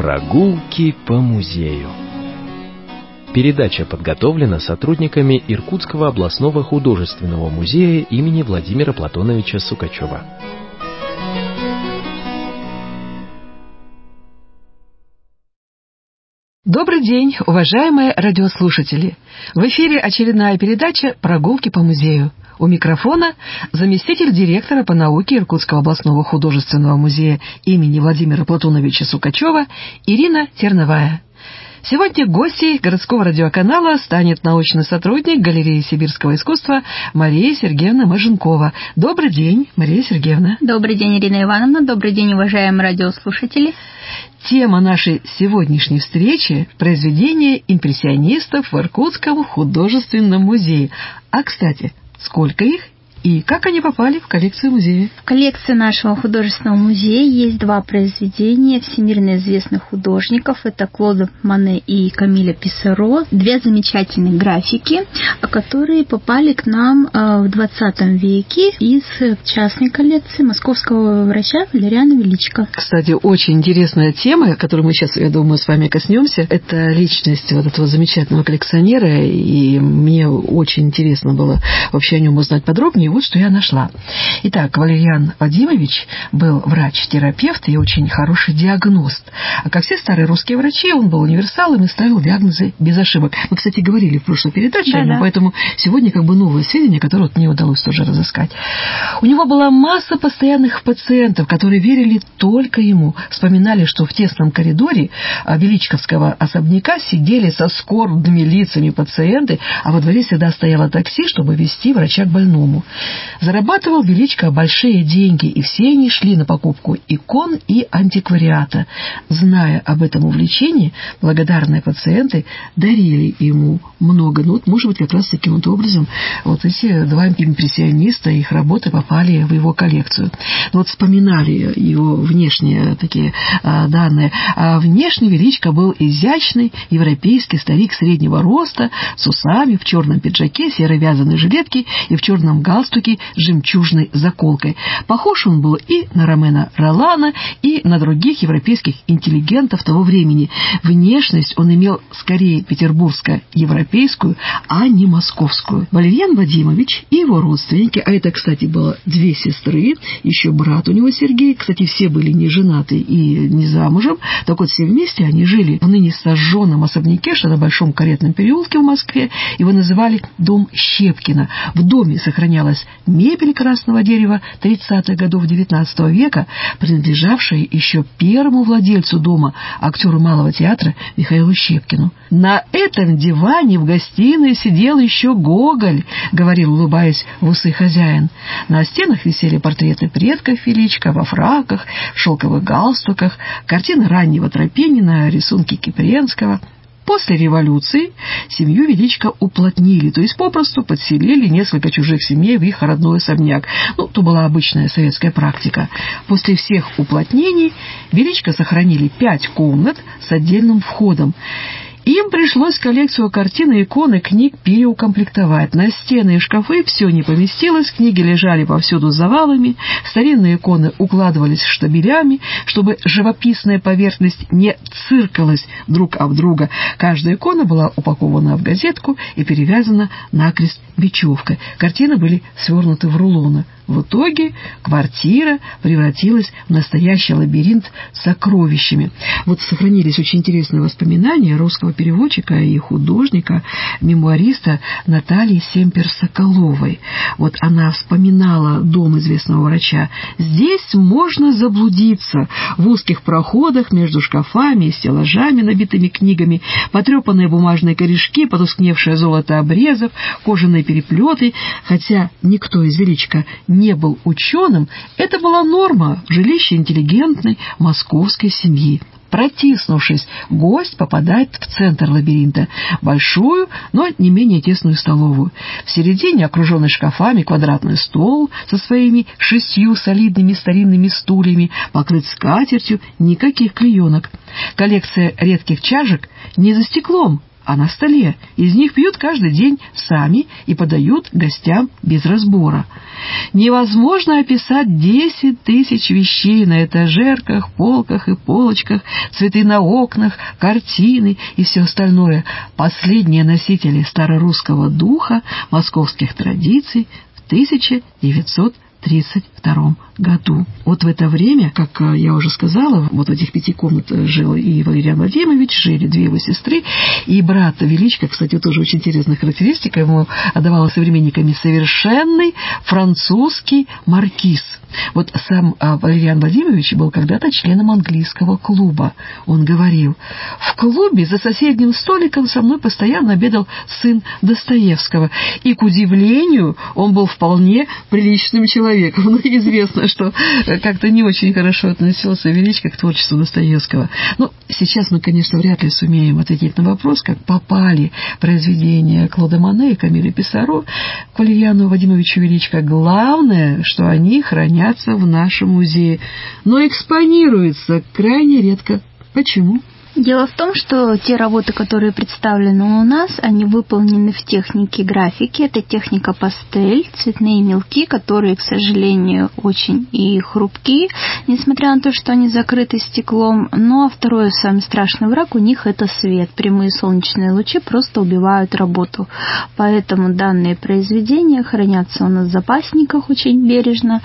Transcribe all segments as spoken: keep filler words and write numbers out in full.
Прогулки по музею. Передача подготовлена сотрудниками Иркутского областного художественного музея имени Владимира Платоновича Сукачева. Добрый день, уважаемые радиослушатели! В эфире очередная передача «Прогулки по музею». У микрофона заместитель директора по науке Иркутского областного художественного музея имени Владимира Платоновича Сукачева Ирина Терновая. Сегодня гостьей городского радиоканала станет научный сотрудник галереи сибирского искусства Мария Сергеевна Маженкова. Добрый день, Мария Сергеевна. Добрый день, Ирина Ивановна. Добрый день, уважаемые радиослушатели. Тема нашей сегодняшней встречи – произведения импрессионистов в Иркутском художественном музее. А, кстати, сколько их и как они попали в коллекцию музея? В коллекции нашего художественного музея есть два произведения всемирно известных художников. Это Клода Моне и Камиля Писсаро. Две замечательные графики, которые попали к нам в двадцатом веке из частной коллекции московского врача Валериана Величко. Кстати, очень интересная тема, которую мы сейчас, я думаю, с вами коснемся. Это личность вот этого замечательного коллекционера, и мне очень интересно было вообще о нем узнать подробнее. Вот что я нашла. Итак, Валериан Вадимович был врач-терапевт и очень хороший диагност. А как все старые русские врачи, он был универсалом и ставил диагнозы без ошибок. Мы, кстати, говорили в прошлой передаче, да, да. Поэтому сегодня как бы новые сведения, которые вот мне удалось тоже разыскать. У него была масса постоянных пациентов, которые верили только ему. Вспоминали, что в тесном коридоре Величковского особняка сидели со скорбными лицами пациенты, а во дворе всегда стояло такси, чтобы везти врача к больному. Зарабатывал Величко большие деньги, и все они шли на покупку икон и антиквариата. Зная об этом увлечении, благодарные пациенты дарили ему много. Ну, вот, может быть, как раз таким вот образом вот эти два импрессиониста, их работы попали в его коллекцию. Но вот вспоминали его внешние такие а, данные. А внешне Величко был изящный европейский старик среднего роста, с усами, в черном пиджаке, серой вязаной жилетке и в черном галстуке с жемчужной заколкой. Похож он был и на Ромена Ролана, и на других европейских интеллигентов того времени. Внешность он имел скорее петербургско-европейскую, а не московскую. Валериан Вадимович и его родственники, а это, кстати, было две сестры, еще брат у него Сергей, кстати, все были не женаты и не замужем, так вот все вместе они жили в ныне сожженном особняке, что на Большом Каретном переулке в Москве, его называли дом Щепкина. В доме сохранялась мебель красного дерева тридцатых годов девятнадцатого века, принадлежавшая еще первому владельцу дома, актеру Малого театра Михаилу Щепкину. «На этом диване в гостиной сидел еще Гоголь», — говорил, улыбаясь в усы хозяин. На стенах висели портреты предков Величко во фраках, в шелковых галстуках, картины раннего Тропинина, рисунки Кипренского. После революции семью Величко уплотнили, то есть попросту подселили несколько чужих семей в их родной особняк. Ну, то была обычная советская практика. После всех уплотнений Величко сохранили пять комнат с отдельным входом. Им пришлось коллекцию картин, икон и книг переукомплектовать. На стены и шкафы все не поместилось, книги лежали повсюду завалами, старинные иконы укладывались штабелями, чтобы живописная поверхность не циркалась друг об друга. Каждая икона была упакована в газетку и перевязана накрест бечевкой. Картины были свернуты в рулоны. В итоге квартира превратилась в настоящий лабиринт с сокровищами. Вот сохранились очень интересные воспоминания русского переводчика и художника, мемуариста Натальи Семпер-Соколовой. Вот она вспоминала дом известного врача. «Здесь можно заблудиться. В узких проходах между шкафами и стеллажами, набитыми книгами, потрепанные бумажные корешки, потускневшее золото обрезов, кожаные переплеты. Хотя никто из Величко не был ученым, это была норма в жилище интеллигентной московской семьи. Протиснувшись, гость попадает в центр лабиринта, большую, но не менее тесную столовую. В середине, окруженный шкафами, квадратный стол со своими шестью солидными старинными стульями, покрыт скатертью, никаких клеенок. Коллекция редких чашек не за стеклом, а на столе. Из них пьют каждый день сами и подают гостям без разбора. Невозможно описать десять тысяч вещей на этажерках, полках и полочках, цветы на окнах, картины и все остальное. Последние носители старорусского духа, московских традиций в тысяча девятьсот тридцать втором году. Вот в это время, как я уже сказала, вот в этих пяти комнатах жил и Валериан Владимирович, жили две его сестры, и брат Величко, кстати, тоже очень интересная характеристика, ему отдавала современниками совершенный французский маркиз. Вот сам Валериан Владимирович был когда-то членом английского клуба. Он говорил: в клубе за соседним столиком со мной постоянно обедал сын Достоевского, и, к удивлению, он был вполне приличным человеком. Ну, известно, что как-то не очень хорошо относился Величко к творчеству Достоевского. Ну, сейчас мы, конечно, вряд ли сумеем ответить на вопрос, как попали произведения Клода Моне и Камиля Писаро к Валериану Владимировичу Величко. Главное, что они хранятся в нашем музее, но экспонируются крайне редко. Почему? Дело в том, что те работы, которые представлены у нас, они выполнены в технике графики. Это техника пастель, цветные мелки, которые, к сожалению, очень и хрупкие, несмотря на то, что они закрыты стеклом. Ну, а второй самый страшный враг у них – это свет. Прямые солнечные лучи просто убивают работу. Поэтому данные произведения хранятся у нас в запасниках очень бережно.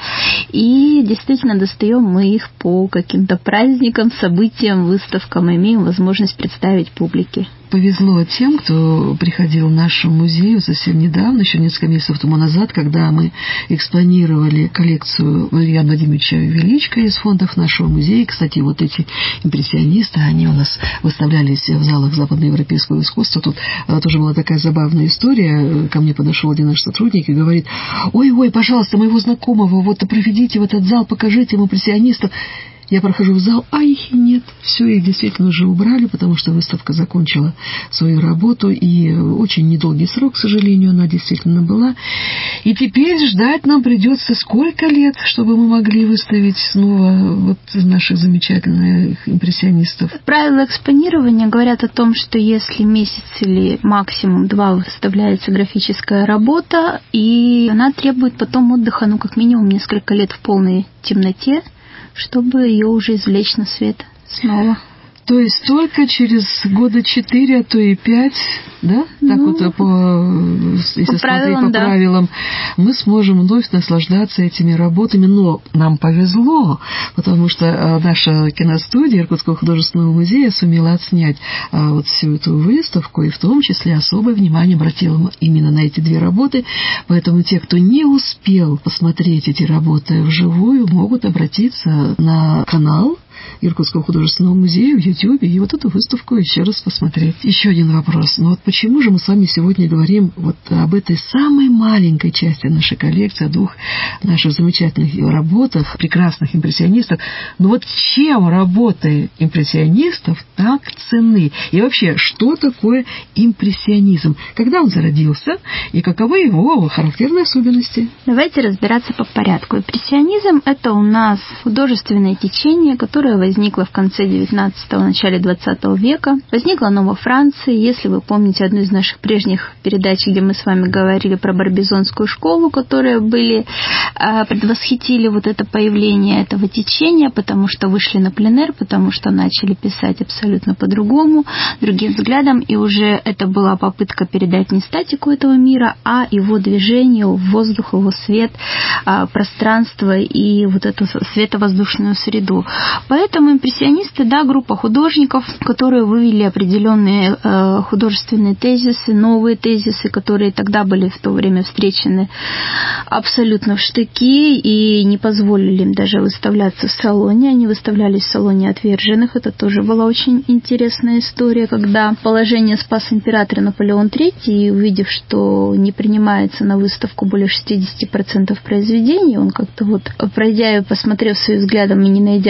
И действительно достаем мы их по каким-то праздникам, событиям, выставкам, имеем возможность представить публике. Повезло тем, кто приходил в наш музей совсем недавно, еще несколько месяцев тому назад, когда мы экспонировали коллекцию Валериана Владимировича Величко из фондов нашего музея. Кстати, вот эти импрессионисты, они у нас выставлялись в залах западноевропейского искусства. Тут тоже была такая забавная история. Ко мне подошел один наш сотрудник и говорит: ой-ой, пожалуйста, моего знакомого, вот проведите в этот зал, покажите ему импрессионистов. Я прохожу в зал, а их нет. Все, их действительно уже убрали, потому что выставка закончила свою работу. И очень недолгий срок, к сожалению, она действительно была. И теперь ждать нам придется сколько лет, чтобы мы могли выставить снова вот наших замечательных импрессионистов. Правила экспонирования говорят о том, что если месяц или максимум два выставляется графическая работа, и она требует потом отдыха, ну, как минимум несколько лет в полной темноте, чтобы ее уже извлечь на свет снова. То есть только через года четыре, а то и пять, да? Так ну, вот, по, если по смотреть по да. правилам, мы сможем вновь наслаждаться этими работами. Но нам повезло, потому что наша киностудия Иркутского художественного музея сумела отснять вот всю эту выставку, и в том числе особое внимание обратила именно на эти две работы. Поэтому те, кто не успел посмотреть эти работы вживую, могут обратиться на канал Иркутского художественного музея в Ютьюбе и вот эту выставку еще раз посмотреть. Еще один вопрос. Ну вот почему же мы с вами сегодня говорим вот об этой самой маленькой части нашей коллекции, о двух наших замечательных работах, прекрасных импрессионистов? Ну вот чем работы импрессионистов так ценны? И вообще, что такое импрессионизм? Когда он зародился и каковы его характерные особенности? Давайте разбираться по порядку. Импрессионизм – это у нас художественное течение, которое возникла в конце девятнадцатого, начале двадцатого века. Возникла оно во Франции. Если вы помните одну из наших прежних передач, где мы с вами говорили про Барбизонскую школу, которые были, предвосхитили вот это появление этого течения, потому что вышли на пленэр, потому что начали писать абсолютно по-другому, другим взглядом, и уже это была попытка передать не статику этого мира, а его движение, воздух, его свет, пространство и вот эту световоздушную среду. Поэтому импрессионисты, да, группа художников, которые вывели определенные э, художественные тезисы, новые тезисы, которые тогда были в то время встречены абсолютно в штыки и не позволили им даже выставляться в салоне. Они выставлялись в салоне отверженных. Это тоже была очень интересная история, когда положение спас император Наполеон третий, и увидев, что не принимается на выставку более шестьдесят процентов произведений, он как-то вот, пройдя и посмотрев своим взглядом и не найдя отличий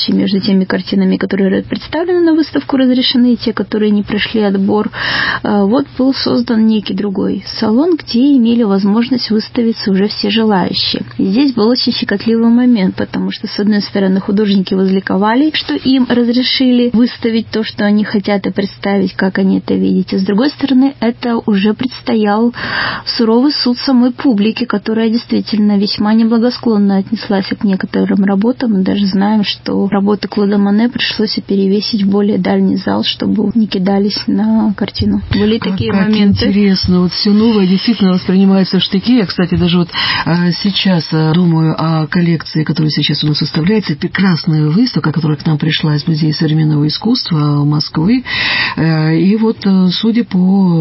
различия между теми картинами, которые представлены на выставку, разрешены, и те, которые не прошли отбор. Вот был создан некий другой салон, где имели возможность выставиться уже все желающие. И здесь был очень щекотливый момент, потому что, с одной стороны, художники возликовали, что им разрешили выставить то, что они хотят, и представить, как они это видят. А с другой стороны, это уже предстоял суровый суд самой публики, которая действительно весьма неблагосклонно отнеслась к некоторым работам. Мы даже знаем, что работы Клода Моне пришлось перевесить в более дальний зал, чтобы не кидались на картину. Были как, такие как моменты. Интересно, вот все новое действительно воспринимается в штыки. Я, кстати, даже вот а, сейчас а, думаю о коллекции, которая сейчас у нас составляется. Прекрасная выставка, которая к нам пришла из Музея современного искусства Москвы. А, и вот, судя по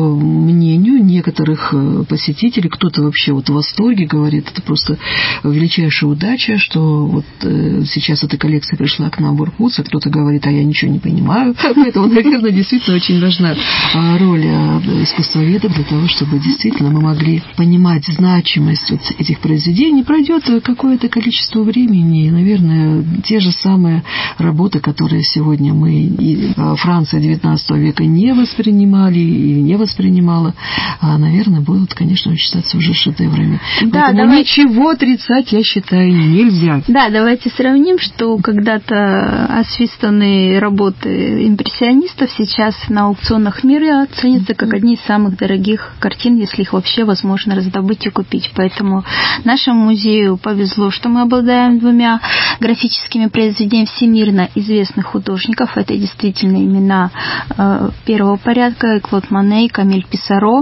мнению некоторых посетителей, кто-то вообще вот в восторге говорит, это просто величайшая удача, что вот э, сейчас эта коллекция пришла к нам в Иркутск, а кто-то говорит, а я ничего не понимаю. Поэтому, наверное, действительно очень важна роль искусствоведов для того, чтобы действительно мы могли понимать значимость вот этих произведений. Пройдет какое-то количество времени, и, наверное, те же самые работы, которые сегодня мы, и Франция девятнадцатого века не воспринимали или не воспринимала, а, наверное, будут, конечно, считаться уже шедеврами. Да, поэтому давай... ничего отрицать, я считаю, нельзя. Да, давайте сравним, что когда-то освистанные работы импрессионистов сейчас на аукционах мира ценятся как одни из самых дорогих картин, если их вообще возможно раздобыть и купить. Поэтому нашему музею повезло, что мы обладаем двумя графическими произведениями всемирно известных художников. Это действительно имена э, первого порядка: Клод Моне и Камиль Писаро.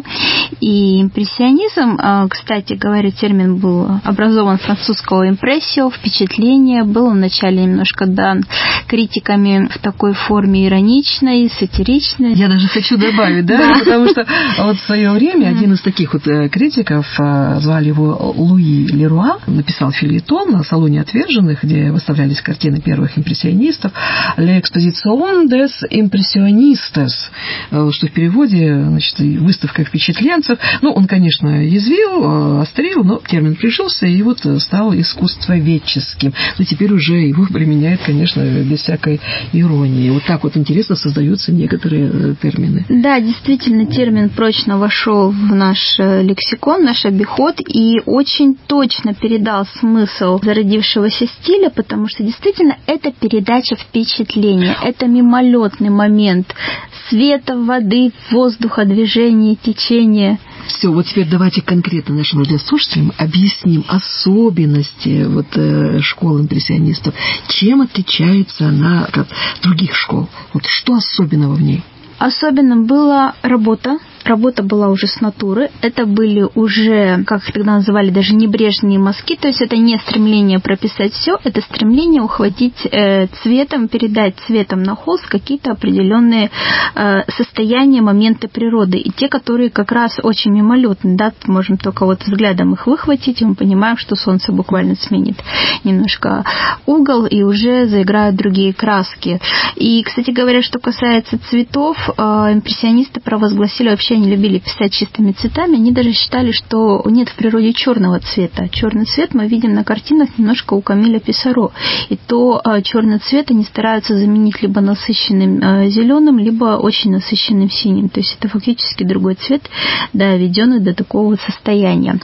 И импрессионизм, э, кстати говоря, термин был образован французского импрессио, впечатление, был вначале немножко дан критиками в такой форме ироничной, сатиричной. Я даже хочу добавить, да, да. Потому что вот в свое время один из таких вот критиков, звали его Луи Леруа, написал фельетон о салоне отверженных, где выставлялись картины первых импрессионистов, «L'Exposition des Impressionistes», что в переводе, значит, выставка впечатленцев. Ну, он, конечно, язвил, острил, но термин прижился и вот стал искусствоведческим. Но теперь уже его применяют, конечно, без всякой иронии. Вот так вот интересно создаются некоторые термины. Да, действительно, термин прочно вошел в наш лексикон, наш обиход и очень точно передал смысл зародившегося стиля, потому что действительно это передача впечатления, это мимолетный момент света, воды, воздуха, движения, течения. Все, вот теперь давайте конкретно нашим радиослушателям объясним особенности вот, э, школ импрессионистов. Чем отличается она от других школ? Вот что особенного в ней? Особенно была работа. Работа была уже с натуры. Это были уже, как их тогда называли, даже небрежные мазки. То есть это не стремление прописать все, это стремление ухватить э, цветом, передать цветом на холст какие-то определенные э, состояния, моменты природы. И те, которые как раз очень мимолетны, да, можем только вот взглядом их выхватить, и мы понимаем, что солнце буквально сменит немножко угол, и уже заиграют другие краски. И, кстати говоря, что касается цветов, э, импрессионисты провозгласили вообще, они любили писать чистыми цветами, они даже считали, что нет в природе черного цвета. Черный цвет мы видим на картинах немножко у Камиля Писаро. И то черный цвет они стараются заменить либо насыщенным зеленым, либо очень насыщенным синим. То есть это фактически другой цвет, доведенный до такого вот состояния.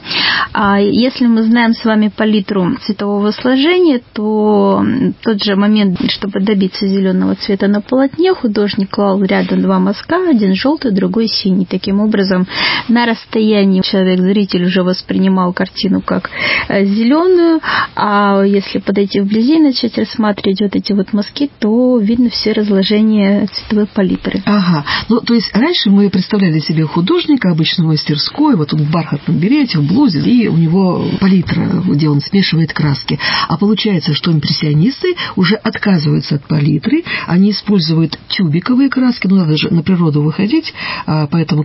А если мы знаем с вами палитру цветового сложения, то тот же момент, чтобы добиться зеленого цвета на полотне, художник клал рядом два мазка, один желтый, другой синий. Таким образом, на расстоянии человек-зритель уже воспринимал картину как зеленую, а если подойти вблизи и начать рассматривать вот эти вот мазки, то видно все разложения цветовой палитры. Ага. Ну, то есть раньше мы представляли себе художника, обычно в мастерской, вот он в бархатном берете, в блузе, и у него палитра, где он смешивает краски. А получается, что импрессионисты уже отказываются от палитры, они используют тюбиковые краски, ну, надо же на природу выходить, поэтому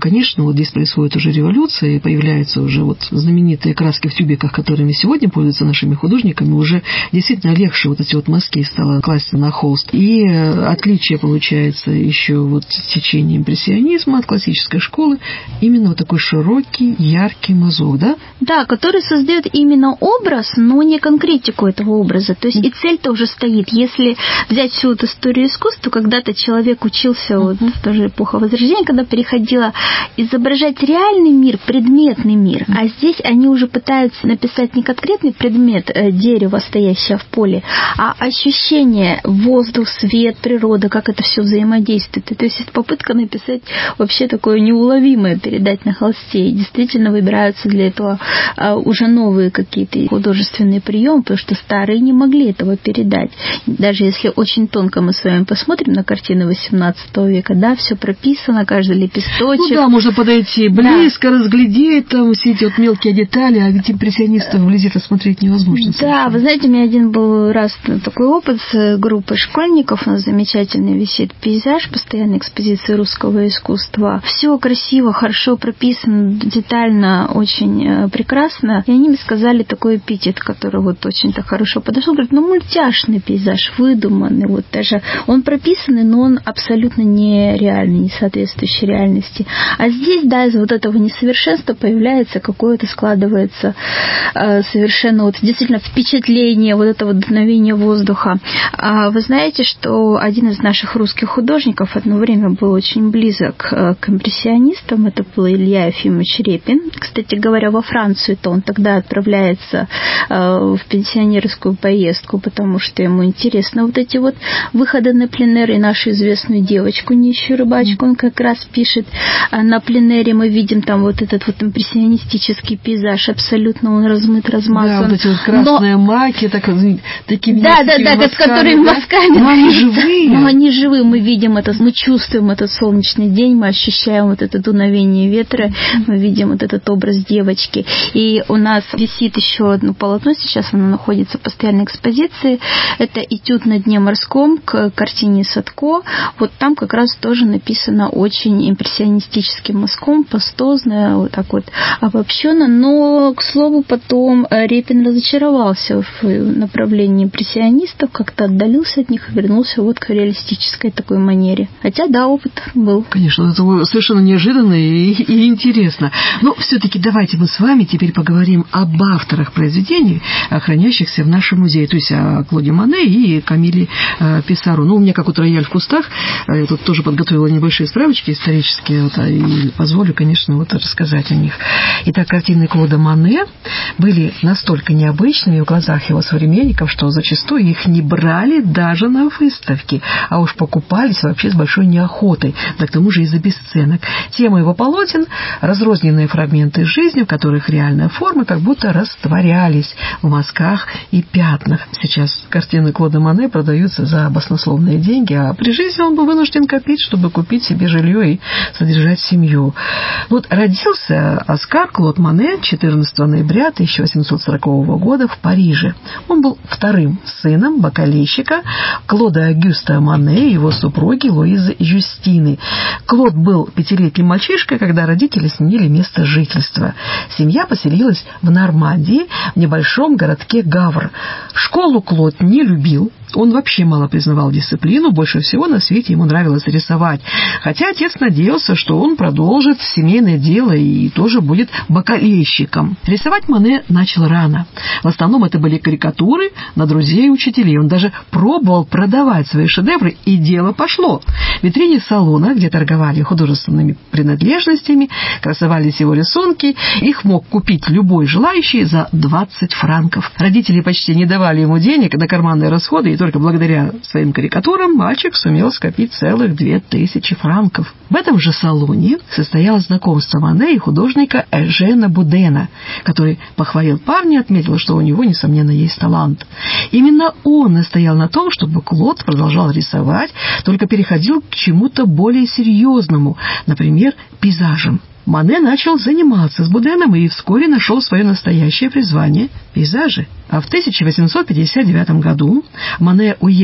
конечно, вот здесь происходит уже революция, и появляются уже вот знаменитые краски в тюбиках, которыми сегодня пользуются нашими художниками, уже действительно легче вот эти вот мазки стало класть на холст. И отличие получается еще вот в течение импрессионизма от классической школы, именно вот такой широкий, яркий мазок, да? Да, который создает именно образ, но не конкретику этого образа. То есть и цель-то уже стоит. Если взять всю эту историю искусства, когда-то человек учился, вот uh-huh. тоже эпоха Возрождения, когда переходила изображать реальный мир, предметный мир, uh-huh. а здесь они уже пытаются написать не конкретный предмет, дерево, стоящее в поле, а ощущение, воздух, свет, природа, как это все взаимодействует. То есть это попытка написать вообще такое неуловимое, передать на холсте. И действительно выбираются для этого уже новые какие-то художественные приемы, потому что старые не могли этого передать. Даже если очень тонко мы с вами посмотрим на картины восемнадцатого века, да, все прописано, каждый лепесточек. Ну да, можно подойти близко, да. разглядеть там все эти вот мелкие детали, а ведь импрессионистов вблизи рассмотреть невозможно. Да, совершенно. Вы знаете, у меня один был раз такой опыт с группой школьников, у нас замечательный висит пейзаж, постоянной экспозиции русского искусства. Все красиво, хорошо прописано, детально, очень прекрасно. И они мне сказали такой эпитет, который вот очень-то хорошо подошел. Говорят, ну мультяшный пейзаж, выдуманный. Вот даже он прописанный, но он абсолютно нереальный, не соответствующий реальности. А здесь, да, из вот этого несовершенства появляется какое-то, складывается э, совершенно вот действительно впечатление, вот это вот дуновение воздуха. А вы знаете, что один из наших русских художников одно время был очень близок э, к импрессионистам. Это был Илья Ефимович Репин. Кстати говоря, во Францию-то он тогда отправляется э, в пенсионерскую поездку, потому что ему интересно вот эти вот выходы на пленэр. И нашу известную девочку, нищую рыбачку, он как раз пишет. А на пленэре мы видим там вот этот вот импрессионистический пейзаж. Абсолютно он размыт, размазан. Да, вот эти вот красные Но... маки, так, такими да, да, да, мазками, с которыми да? мазками. Но они живые. Но они живые. Мы видим это, мы чувствуем этот солнечный день, мы ощущаем вот это дуновение ветра, мы видим вот этот образ девочки. И у нас висит еще одно полотно, сейчас оно находится в постоянной экспозиции. Это этюд на дне морском к картине Садко. Вот там как раз тоже написано очень импрессионистическим мазком, пастозно, вот так вот обобщенно. Но, к слову, потом Репин разочаровался в направлении импрессионистов, как-то отдалился от них и вернулся вот к реалистической такой манере. Хотя, да, опыт был. Конечно, это совершенно неожиданно и, и интересно. Но все-таки давайте мы с вами теперь поговорим об авторах произведений, хранящихся в нашем музее, то есть о Клоде Мане и Камиле э, Писаро. Ну, у меня, как вот рояль в кустах, я тут тоже подготовила небольшие справочки исторические, вот, и позволю, конечно, вот рассказать о них. Итак, картины Клода Мане были настолько необычными в глазах его современников, что зачастую их не брали даже на выставки, а уж покупались вообще с большой неохотой, да к тому же и за бесценок. Тема его полотен – разрозненные фрагменты жизни, в которых реальная форма как будто растворялись в мазках и пятнах. Сейчас картины Клода Мане продаются за баснословные деньги, а при жизни он был вынужден копить, чтобы купить себе жилье и содержать семью. Вот родился Оскар Клод Мане четырнадцатого ноября тысяча восемьсот сорокового года в Париже. Он был вторым сыном бакалейщика Клода Агюста Мане и его супруги Луизы Жюстины. Клод был пятилетним мальчишкой, когда родители сменили место жительства. Семья поселилась в Нормандии, в небольшом городке Гавр. Школу Клод не любил. Он вообще мало признавал дисциплину, больше всего на свете ему нравилось рисовать. Хотя отец надеялся, что он продолжит семейное дело и тоже будет бакалейщиком. Рисовать Мане начал рано. В основном это были карикатуры на друзей и учителей. Он даже пробовал продавать свои шедевры, и дело пошло. В витрине салона, где торговали художественными принадлежностями, красовались его рисунки. Их мог купить любой желающий за двадцать франков. Родители почти не давали ему денег на карманные расходы, и только благодаря своим карикатурам мальчик сумел скопить целых две тысячи франков. В этом же салоне состоялось знакомство Мане и художника Эжена Будена, который похвалил парня и отметил, что у него, несомненно, есть талант. Именно он настоял на том, чтобы Клод продолжал рисовать, только переходил к чему-то более серьезному, например, пейзажам. Мане начал заниматься с Буденом и вскоре нашел свое настоящее призвание – пейзажи. А в тысяча восемьсот пятьдесят девятом году Мане уехал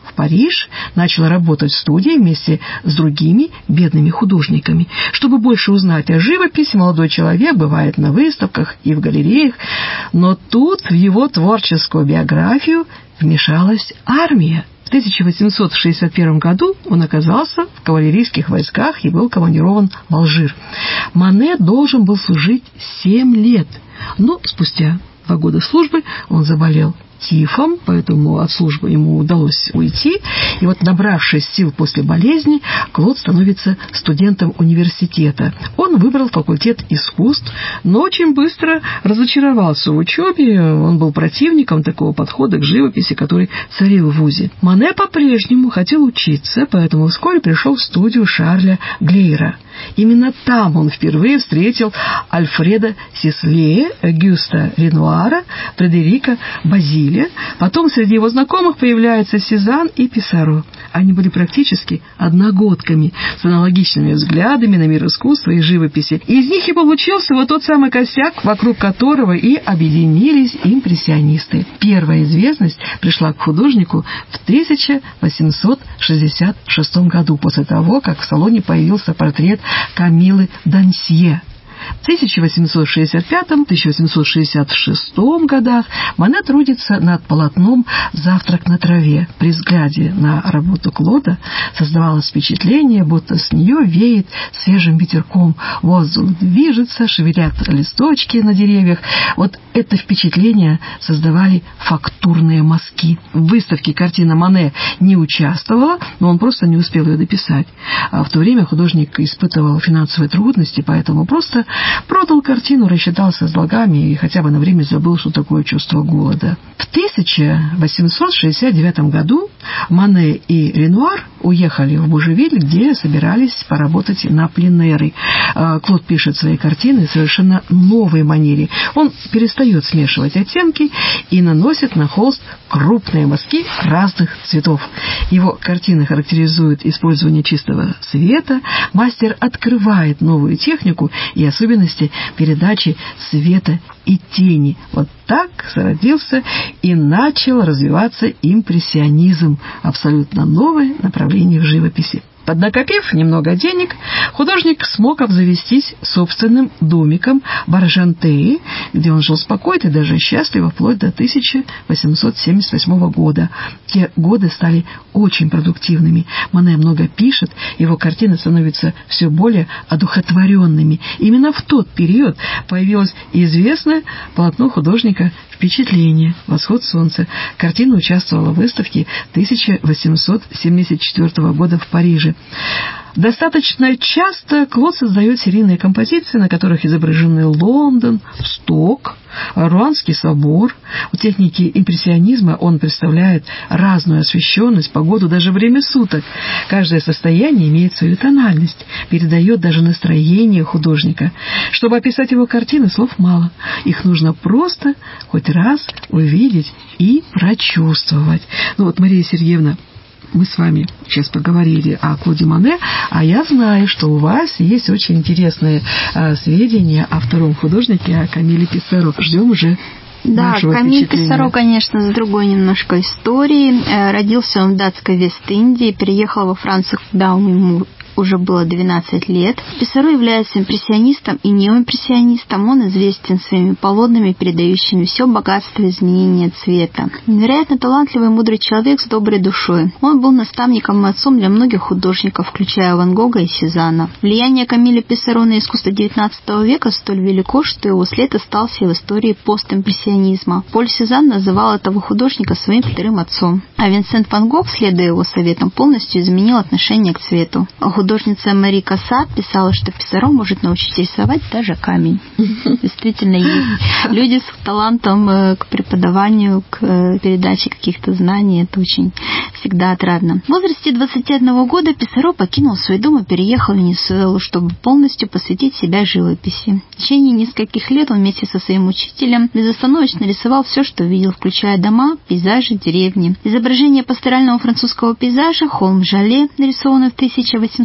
в Париж, начал работать в студии вместе с другими бедными художниками. Чтобы больше узнать о живописи, молодой человек бывает на выставках и в галереях, но тут в его творческую биографию вмешалась армия. В тысяча восемьсот шестьдесят первом году он оказался в кавалерийских войсках и был командирован в Алжир. Мане должен был служить семь лет, но спустя два года службы он заболел тифом, поэтому от службы ему удалось уйти. И вот, набравшись сил после болезни, Клод становится студентом университета. Он выбрал факультет искусств, но очень быстро разочаровался в учебе. Он был противником такого подхода к живописи, который царил в вузе. Мане по-прежнему хотел учиться, поэтому вскоре пришел в студию Шарля Глейра. Именно там он впервые встретил Альфреда Сислея, Гюста Ренуара, Фредерика Базилия. Потом среди его знакомых появляются Сезанн и Писаро. Они были практически одногодками, с аналогичными взглядами на мир искусства и живописи. И из них и получился вот тот самый косяк, вокруг которого и объединились импрессионисты. Первая известность пришла к художнику в тысяча восемьсот шестьдесят шестом году, после того, как в салоне появился портрет Камиллы Дансье. В тысяча восемьсот шестьдесят пятом — тысяча восемьсот шестьдесят шестом годах Мане трудится над полотном «Завтрак на траве». При взгляде на работу Клода создавалось впечатление, будто с нее веет свежим ветерком. Воздух движется, шевелят листочки на деревьях. Вот это впечатление создавали фактурные мазки. В выставке картина Мане не участвовала, но он просто не успел ее дописать. А в то время художник испытывал финансовые трудности, поэтому просто продал картину, рассчитался с долгами и хотя бы на время забыл, что такое чувство голода. В тысяча восемьсот шестьдесят девятом году Мане и Ренуар уехали в Бужевиль, где собирались поработать на пленэры. Клод пишет свои картины в совершенно новой манере. Он перестает смешивать оттенки и наносит на холст крупные мазки разных цветов. Его картины характеризуют использование чистого света. Мастер открывает новую технику и особенности передачи света и тени. Вот так зародился и начал развиваться импрессионизм, абсолютно новое направление в живописи. Поднакопив немного денег, художник смог обзавестись собственным домиком в Аржантее, где он жил спокойно и даже счастливо вплоть до тысяча восемьсот семьдесят восьмого года. Те годы стали очень продуктивными. Мане много пишет, его картины становятся все более одухотворенными. Именно в тот период появилось известное полотно художника «Впечатление. Восход солнца». Картина участвовала в выставке тысяча восемьсот семьдесят четвёртого года в Париже. Достаточно часто Клод создает серийные композиции, на которых изображены Лондон, Сток, Руанский собор. В технике импрессионизма он представляет разную освещенность, погоду, даже время суток. Каждое состояние имеет свою тональность, передает даже настроение художника. Чтобы описать его картины, слов мало. Их нужно просто хоть раз увидеть и прочувствовать. Ну вот, Мария Сергеевна, мы с вами сейчас поговорили о Клоде Мане, а я знаю, что у вас есть очень интересные э, сведения о втором художнике, о Камиле Писаро. Ждем уже Да, нашего Камиль Писаро, конечно, с другой немножко истории. Родился он в датской Вест-Индии, переехал во Францию, когда ему уже было двенадцать лет. Писаро является импрессионистом и неоимпрессионистом. Он известен своими полотнами, передающими все богатство изменения цвета. Невероятно талантливый и мудрый человек с доброй душой. Он был наставником и отцом для многих художников, включая Ван Гога и Сезанна. Влияние Камиля Писаро на искусство девятнадцатого века столь велико, что его след остался в истории постимпрессионизма. Поль Сезанн называл этого художника своим вторым отцом. А Винсент Ван Гог, следуя его советам, полностью изменил отношение к цвету. Художница Мари Кассат писала, что Писаро может научить рисовать даже камень. Действительно, есть люди с талантом к преподаванию, к передаче каких-то знаний. Это очень всегда отрадно. В возрасте двадцати одного года Писаро покинул свой дом и переехал в Венесуэлу, чтобы полностью посвятить себя живописи. В течение нескольких лет он вместе со своим учителем безостановочно рисовал все, что видел, включая дома, пейзажи, деревни. Изображение пасторального французского пейзажа «Холм Жале», нарисованное в тысяча восемьсот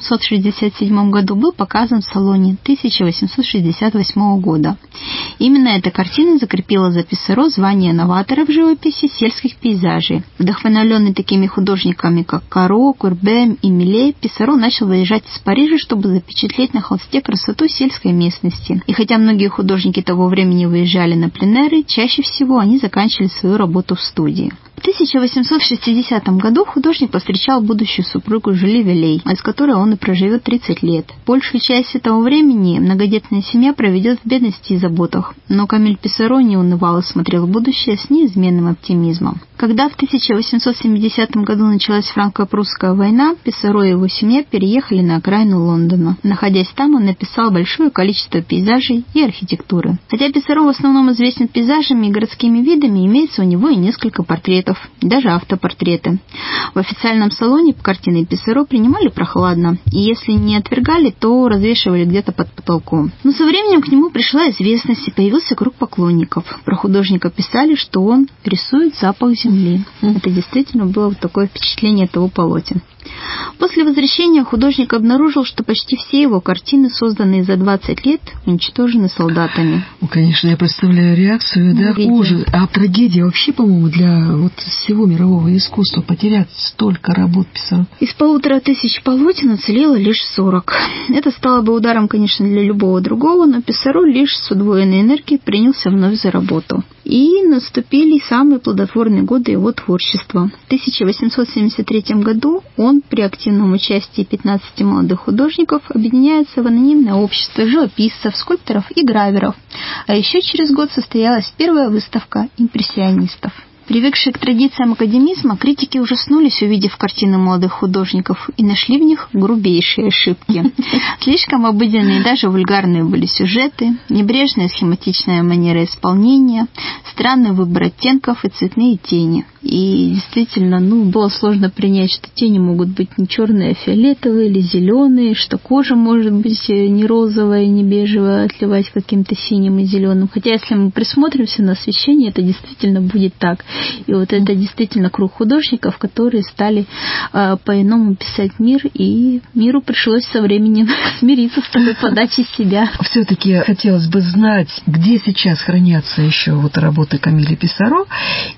восемьсот шестьдесят седьмом году был показан в салоне тысяча восемьсот шестьдесят восьмого года. Именно эта картина закрепила за Писсаро звание новатора в живописи сельских пейзажей. Вдохновленный такими художниками, как Каро, Курбе и Миле, Писсаро начал выезжать из Парижа, чтобы запечатлеть на холсте красоту сельской местности. И хотя многие художники того времени выезжали на пленэры, чаще всего они заканчивали свою работу в студии. В тысяча восемьсот шестидесятом году художник повстречал будущую супругу Жюли Велей, с которой он и проживет тридцать лет. Большую часть этого времени многодетная семья проведет в бедности и заботах, но Камиль Писсаро не унывал и смотрел в будущее с неизменным оптимизмом. Когда в тысяча восемьсот семидесятом году началась франко-прусская война, Писсаро и его семья переехали на окраину Лондона. Находясь там, он написал большое количество пейзажей и архитектуры. Хотя Писсаро в основном известен пейзажами и городскими видами, имеется у него и несколько портретов, даже автопортреты. В официальном салоне картины Писсаро принимали прохладно, и если не отвергали, то развешивали где-то под потолком. Но со временем к нему пришла известность и появился круг поклонников. Про художника писали, что он рисует запах земли. Это действительно было такое впечатление того полотен. После возвращения художник обнаружил, что почти все его картины, созданные за двадцать лет, уничтожены солдатами. Ну, конечно, я представляю реакцию, да, ужас. А трагедия вообще, по-моему, для вот всего мирового искусства потерять столько работ Писсаро. Из полутора тысяч полотен уцелело лишь сорок. Это стало бы ударом, конечно, для любого другого, но Писсаро лишь с удвоенной энергией принялся вновь за работу. И наступили самые плодотворные годы его творчества. В тысяча восемьсот семьдесят третьем году он при активном участии пятнадцати молодых художников объединяется в анонимное общество живописцев, скульпторов и граверов. А еще через год состоялась первая выставка импрессионистов. Привыкшие к традициям академизма, критики ужаснулись, увидев картины молодых художников, и нашли в них грубейшие ошибки. Слишком обыденные и даже вульгарные были сюжеты, небрежная схематичная манера исполнения, странный выбор оттенков и цветные тени. И действительно, ну, было сложно принять, что тени могут быть не черные, а фиолетовые или зеленые, что кожа может быть не розовая, не бежевая, а отливать каким-то синим и зеленым. Хотя, если мы присмотримся на освещение, это действительно будет так. И вот это действительно круг художников, которые стали э, по-иному писать мир, и миру пришлось со временем смириться с такой подачей себя. Все-таки хотелось бы знать, где сейчас хранятся еще вот работы Камиля Писсаро,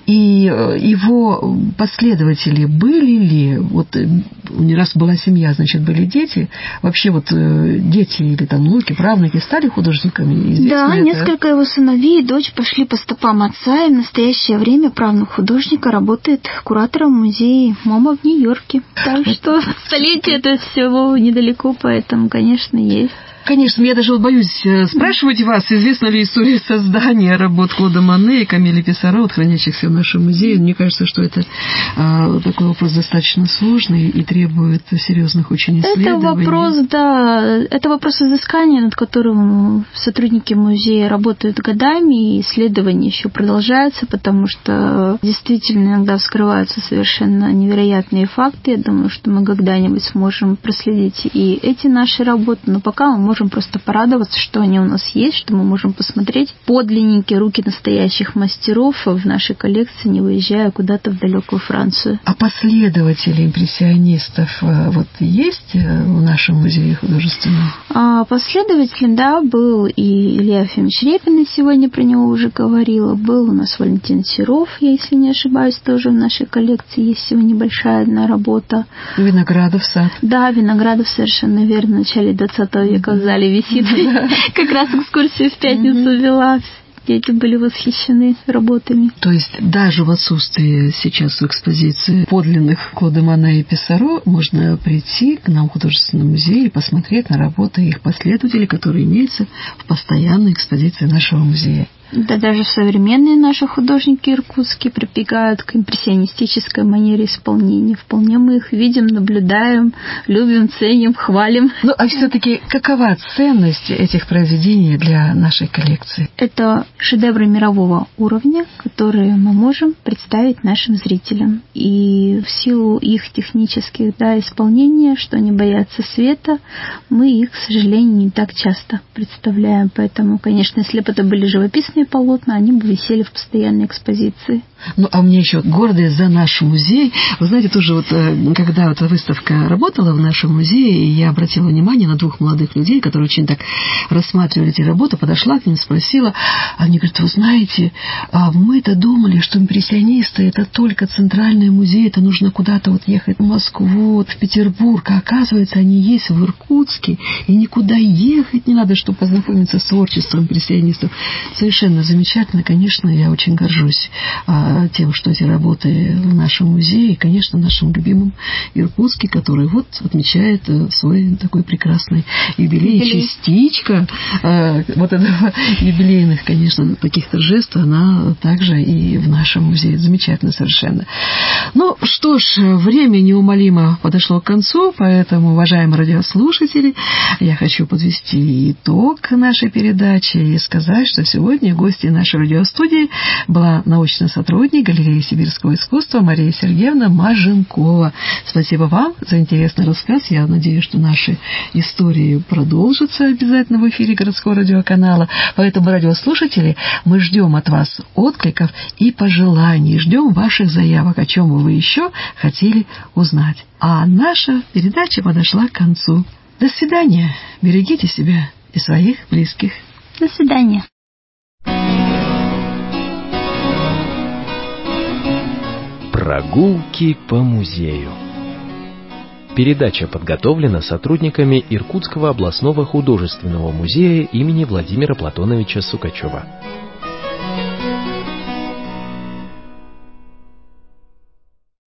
и его последователи были ли, вот не раз была семья, значит, были дети, вообще вот дети или там внуки, правнуки стали художниками? Известно да, это? Несколько его сыновей и дочь пошли по стопам отца, и в настоящее время правнук художника работает куратором в музее МоМА в Нью-Йорке. Так что столетие это всего недалеко, поэтому, конечно, есть. Конечно, я даже боюсь спрашивать вас, известна ли история создания работ Клода Моне и Камиля Писсаро, вот, хранящихся в нашем музее. Мне кажется, что это э, такой вопрос достаточно сложный и требует серьезных очень исследований. Это вопрос, да, это вопрос изыскания, над которым сотрудники музея работают годами, и исследования еще продолжаются, потому что действительно иногда вскрываются совершенно невероятные факты. Я думаю, что мы когда-нибудь сможем проследить и эти наши работы, но пока мы можем просто порадоваться, что они у нас есть, что мы можем посмотреть подлинники, руки настоящих мастеров в нашей коллекции, не выезжая куда-то в далекую Францию. А последователи импрессионистов вот есть в нашем музее художественном? А последователем, да, был и Илья Ефимович Репин, сегодня про него уже говорила, был у нас Валентин Серов, я, если не ошибаюсь, тоже в нашей коллекции есть всего небольшая одна работа. Виноградов сад. Да, Виноградов, совершенно верно, в начале двадцатого века в зале висит. Как раз экскурсию в пятницу вела. Дети были восхищены работами. То есть даже в отсутствии сейчас в экспозиции подлинных Клода Моне и Писсаро можно прийти к нам в художественный музей и посмотреть на работы их последователей, которые имеются в постоянной экспозиции нашего музея. Да даже современные наши художники иркутские прибегают к импрессионистической манере исполнения. Вполне мы их видим, наблюдаем, любим, ценим, хвалим. Ну, а все-таки какова ценность этих произведений для нашей коллекции? Это шедевры мирового уровня, которые мы можем представить нашим зрителям. И в силу их технических, да, исполнения, что они боятся света, мы их, к сожалению, не так часто представляем. Поэтому, конечно, если бы это были живописные художественные полотна, они бы висели в постоянной экспозиции. Ну, а мне еще гордость за наш музей. Вы знаете, тоже вот, когда эта выставка работала в нашем музее, я обратила внимание на двух молодых людей, которые очень так рассматривали эти работы, подошла к ним, спросила, они говорят, вы знаете, мы-то думали, что импрессионисты это только центральный музей, это нужно куда-то вот ехать в Москву, вот в Петербург, а оказывается, они есть в Иркутске, и никуда ехать не надо, чтобы познакомиться с творчеством импрессионистов. Совершенно замечательно, конечно, я очень горжусь тем, что эти работы в нашем музее, и, конечно, нашим любимым Иркутске, который вот отмечает свой такой прекрасный юбилей. Юбилей. Частичка э, вот этого юбилейных, конечно, таких торжеств, она также и в нашем музее. Замечательно совершенно. Ну, что ж, время неумолимо подошло к концу, поэтому, уважаемые радиослушатели, я хочу подвести итог нашей передачи и сказать, что сегодня гостьей нашей радиостудии была научный сотрудник галереи сибирского искусства Мария Сергеевна Маженкова. Спасибо вам за интересный рассказ. Я надеюсь, что наши истории продолжатся обязательно в эфире городского радиоканала. Поэтому, радиослушатели, мы ждем от вас откликов и пожеланий, ждем ваших заявок, о чем бы вы еще хотели узнать. А наша передача подошла к концу. До свидания. Берегите себя и своих близких. До свидания. Прогулки по музею. Передача подготовлена сотрудниками Иркутского областного художественного музея имени Владимира Платоновича Сукачева.